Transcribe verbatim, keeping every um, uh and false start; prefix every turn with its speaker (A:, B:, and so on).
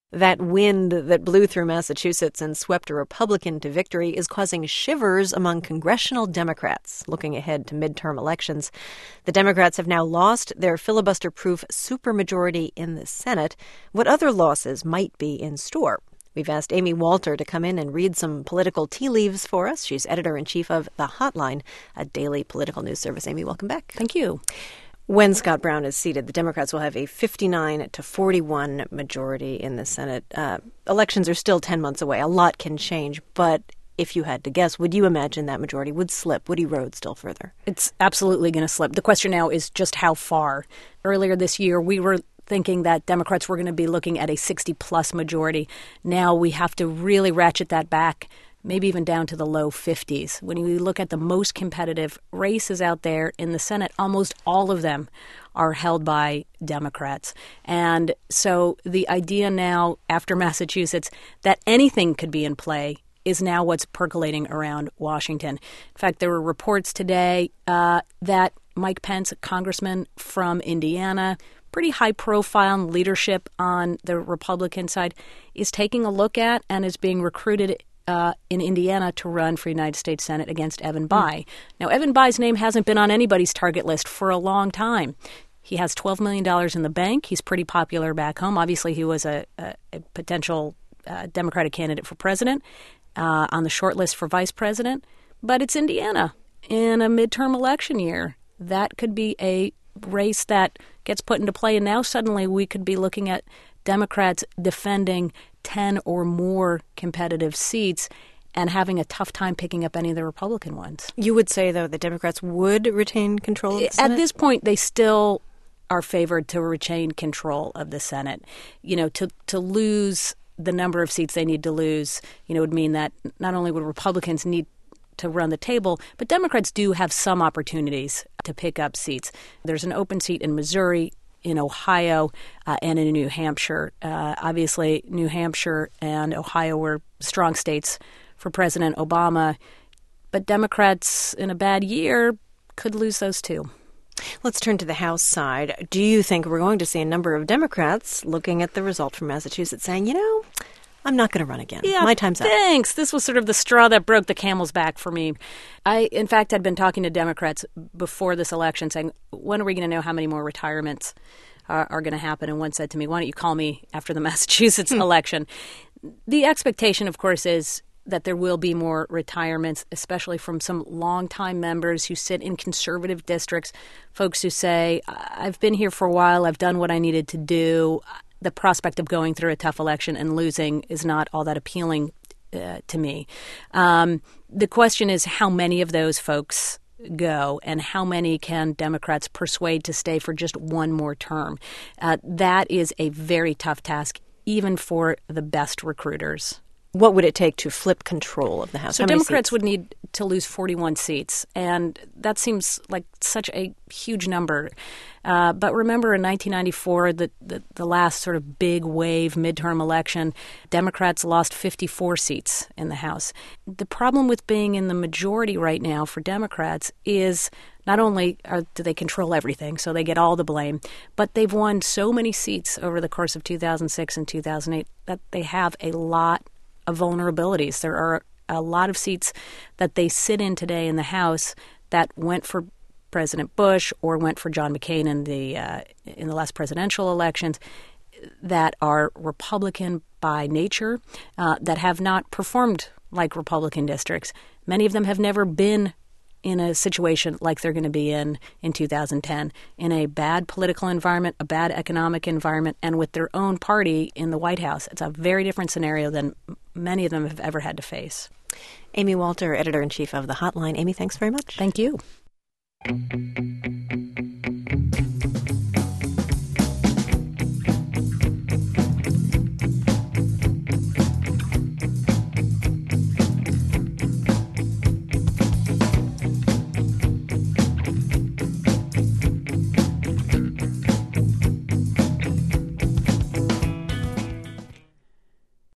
A: That wind that blew through Massachusetts and swept a Republican to victory is causing shivers among congressional Democrats looking ahead to midterm elections. The Democrats have now lost their filibuster-proof supermajority in the Senate. What other losses might be in store? We've asked Amy Walter to come in and read some political tea leaves for us. She's editor-in-chief of The Hotline, a daily political news service. Amy, welcome back.
B: Thank you.
A: When Scott Brown is seated, the Democrats will have a fifty-nine to forty-one majority in the Senate. Uh, elections are still ten months away. A lot can change. But if you had to guess, would you imagine that majority would slip, would erode still further?
B: It's absolutely going to slip. The question now is just how far. Earlier this year, we were thinking that Democrats were going to be looking at a sixty-plus majority. Now we have to really ratchet that back, maybe even down to the low fifties. When you look at the most competitive races out there in the Senate, almost all of them are held by Democrats. And so the idea now, after Massachusetts, that anything could be in play is now what's percolating around Washington. In fact, there were reports today uh, that Mike Pence, a congressman from Indiana, pretty high-profile leadership on the Republican side, is taking a look at and is being recruited Uh, in Indiana to run for United States Senate against Evan Bayh. Mm. Now, Evan Bayh's name hasn't been on anybody's target list for a long time. He has twelve million dollars in the bank. He's pretty popular back home. Obviously, he was a, a, a potential uh, Democratic candidate for president, uh, on the short list for vice president. But it's Indiana in a midterm election year. That could be a race that gets put into play. And now suddenly we could be looking at Democrats defending ten or more competitive seats and having a tough time picking up any of the Republican ones.
A: You would say, though, the Democrats would retain control of the Senate?
B: At this point, they still are favored to retain control of the Senate. You know, to, to lose the number of seats they need to lose, you know, would mean that not only would Republicans need to run the table, but Democrats do have some opportunities to pick up seats. There's an open seat in Missouri, in Ohio, uh, and in New Hampshire. Uh, obviously, New Hampshire and Ohio were strong states for President Obama, but Democrats in a bad year could lose those too.
A: Let's turn to the House side. Do you think we're going to see a number of Democrats looking at the result from Massachusetts saying, you know, I'm not going to run again.
B: Yeah,
A: My time's up.
B: Thanks. This was sort of the straw that broke the camel's back for me. I, in fact, had been talking to Democrats before this election saying, when are we going to know how many more retirements are, are going to happen? And one said to me, why don't you call me after the Massachusetts hmm. election? The expectation, of course, is that there will be more retirements, especially from some longtime members who sit in conservative districts, folks who say, I've been here for a while, I've done what I needed to do. The prospect of going through a tough election and losing is not all that appealing uh, to me. Um, the question is how many of those folks go and how many can Democrats persuade to stay for just one more term. Uh, that is a very tough task, even for the best recruiters.
A: What would it take to flip control of the House?
B: So Democrats would need to lose forty-one seats, and that seems like such a huge number. Uh, but remember, in nineteen ninety-four, the, the, the last sort of big wave midterm election, Democrats lost fifty-four seats in the House. The problem with being in the majority right now for Democrats is not only are, do they control everything, so they get all the blame, but they've won so many seats over the course of two thousand six and two thousand eight that they have a lot of vulnerabilities. There are a lot of seats that they sit in today in the House that went for President Bush or went for John McCain in the uh, in the last presidential elections that are Republican by nature, uh, that have not performed like Republican districts. Many of them have never been in a situation like they're going to be in in two thousand ten, in a bad political environment, a bad economic environment, and with their own party in the White House. It's a very different scenario than many of them have ever had to face.
A: Amy Walter, editor-in-chief of The Hotline. Amy, thanks very much.
B: Thank you.